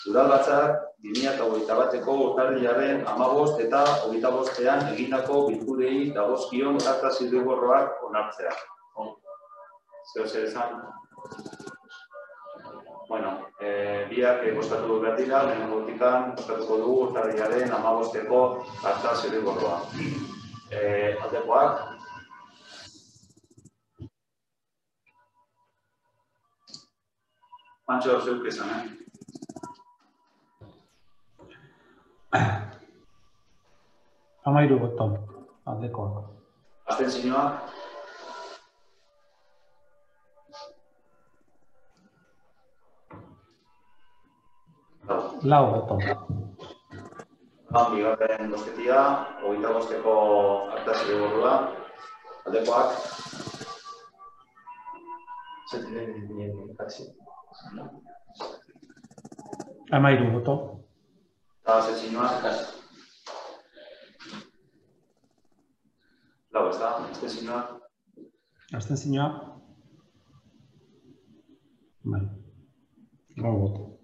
Udalbatzak 2021ko urtarrilaren 15 eta 25ean egindako bilkurei dagozkion karta zirriborroak onartzea. Zeo zer esan? Bueno, biak bozkatu behar dira, lehenengotikan bozkatuko dugu urtarrilaren 15eko karta zirriborroa. Aldekoak? Mantxo, zeuk esan, Amairu boto, aldekoak. Abstentzioak? Lau boto. Bigarren bozketia, 25eko karta zirriborroa. Aldekoak? Amairu boto. Eta abstentzioak? Lau, ez da? Abstentzioak? Abstentzioa? Bai. Lau boto.